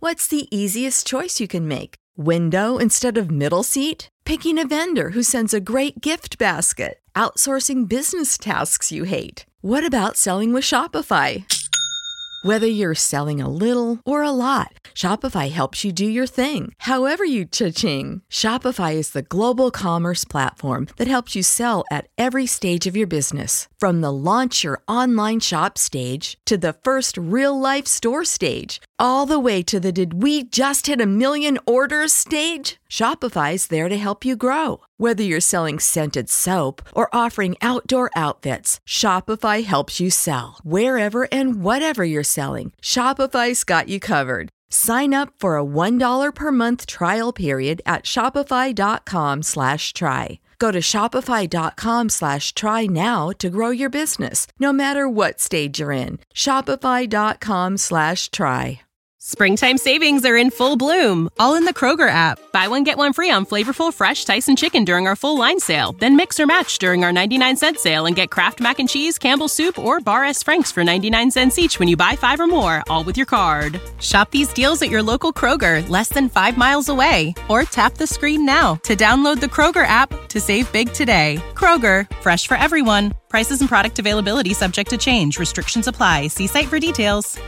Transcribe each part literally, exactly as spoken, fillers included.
What's the easiest choice you can make? Window instead of middle seat? Picking a vendor who sends a great gift basket? Outsourcing business tasks you hate? What about selling with Shopify? Whether you're selling a little or a lot, Shopify helps you do your thing, however you cha-ching. Shopify is the global commerce platform that helps you sell at every stage of your business. From the launch your online shop stage to the first real-life store stage, all the way to the did we just hit a million orders stage. Shopify's there to help you grow. Whether you're selling scented soap or offering outdoor outfits, Shopify helps you sell. Wherever and whatever you're selling, Shopify's got you covered. Sign up for a one dollar per month trial period at shopify.com slash try. Go to shopify.com slash try now to grow your business, no matter what stage you're in. Shopify.com slash try. Springtime savings are in full bloom, all in the Kroger app. Buy one, get one free on flavorful, fresh Tyson chicken during our full line sale. Then mix or match during our ninety-nine cent sale and get Kraft Mac and Cheese, Campbell's Soup, or Bar S. Frank's for ninety-nine cents each when you buy five or more, all with your card. Shop these deals at your local Kroger, less than five miles away. Or tap the screen now to download the Kroger app to save big today. Kroger, fresh for everyone. Prices and product availability subject to change. Restrictions apply. See site for details.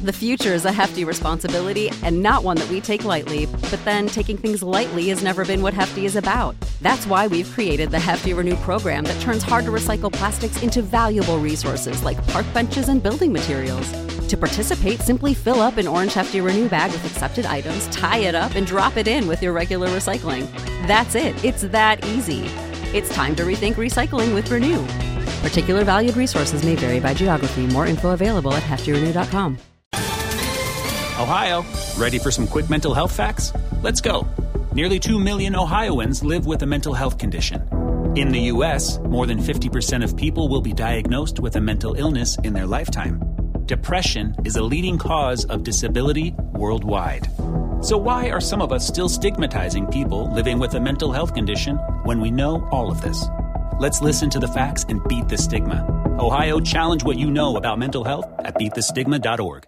The future is a hefty responsibility and not one that we take lightly, but then taking things lightly has never been what Hefty is about. That's why we've created the Hefty Renew program that turns hard-to-recycle plastics into valuable resources like park benches and building materials. To participate, simply fill up an orange Hefty Renew bag with accepted items, tie it up, and drop it in with your regular recycling. That's it. It's that easy. It's time to rethink recycling with Renew. Particular valued resources may vary by geography. More info available at hefty renew dot com. Ohio, ready for some quick mental health facts? Let's go. Nearly two million Ohioans live with a mental health condition. In the U S, more than fifty percent of people will be diagnosed with a mental illness in their lifetime. Depression is a leading cause of disability worldwide. So why are some of us still stigmatizing people living with a mental health condition when we know all of this? Let's listen to the facts and beat the stigma. Ohio, challenge what you know about mental health at beat the stigma dot org.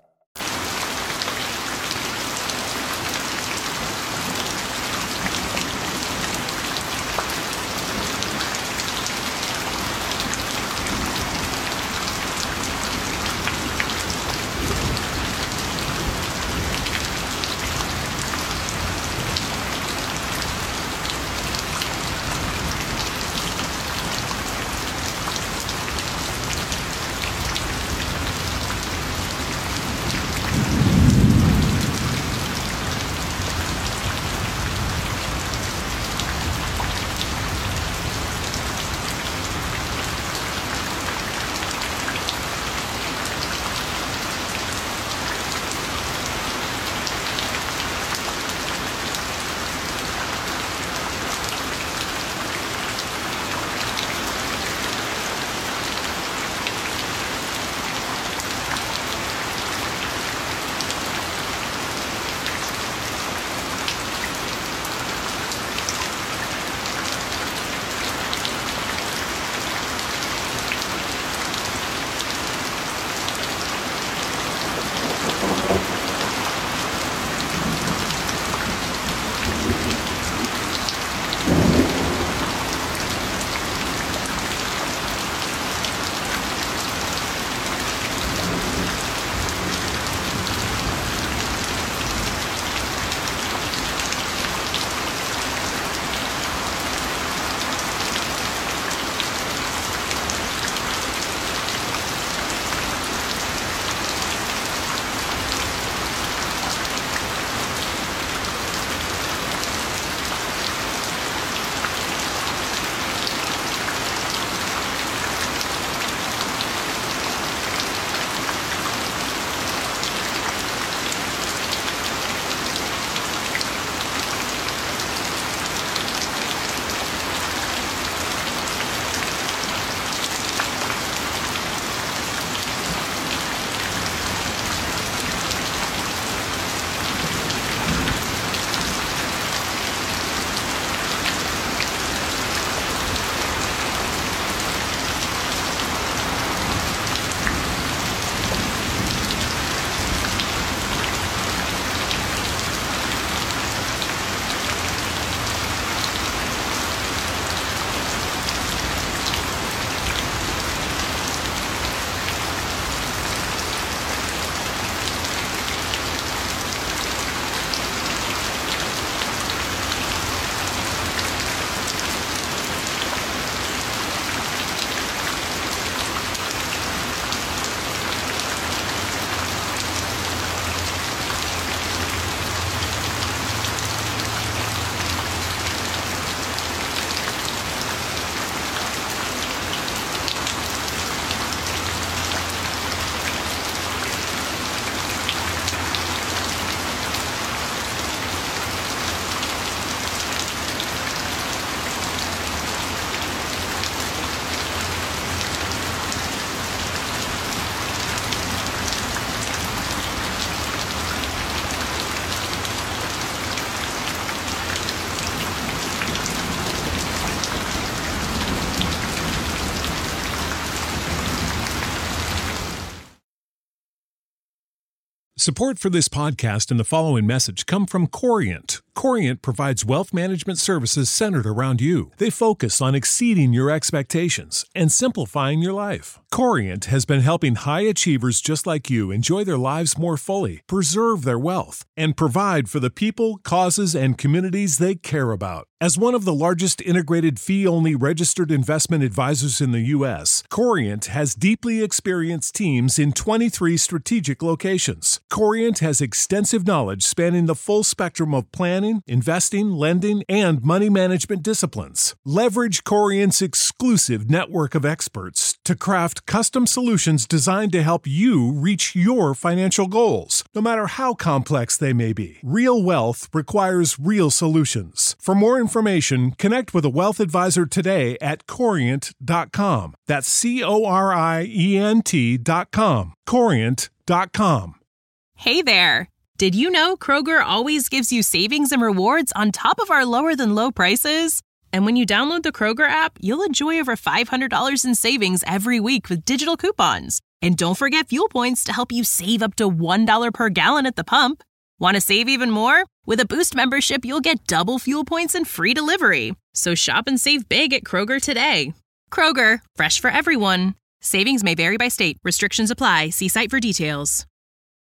Support for this podcast and the following message come from Corient. Corient provides wealth management services centered around you. They focus on exceeding your expectations and simplifying your life. Corient has been helping high achievers just like you enjoy their lives more fully, preserve their wealth, and provide for the people, causes, and communities they care about. As one of the largest integrated fee-only registered investment advisors in the U S, Corient has deeply experienced teams in twenty-three strategic locations. Corient has extensive knowledge spanning the full spectrum of planning, investing, lending, and money management disciplines. Leverage Corient's exclusive network of experts to craft custom solutions designed to help you reach your financial goals, no matter how complex they may be. Real wealth requires real solutions. For more information, connect with a wealth advisor today at corient dot com. That's C O R I E N T dot com. corient dot com. Hey there! Did you know Kroger always gives you savings and rewards on top of our lower-than-low prices? And when you download the Kroger app, you'll enjoy over five hundred dollars in savings every week with digital coupons. And don't forget fuel points to help you save up to one dollar per gallon at the pump. Want to save even more? With a Boost membership, you'll get double fuel points and free delivery. So shop and save big at Kroger today. Kroger, fresh for everyone. Savings may vary by state. Restrictions apply. See site for details.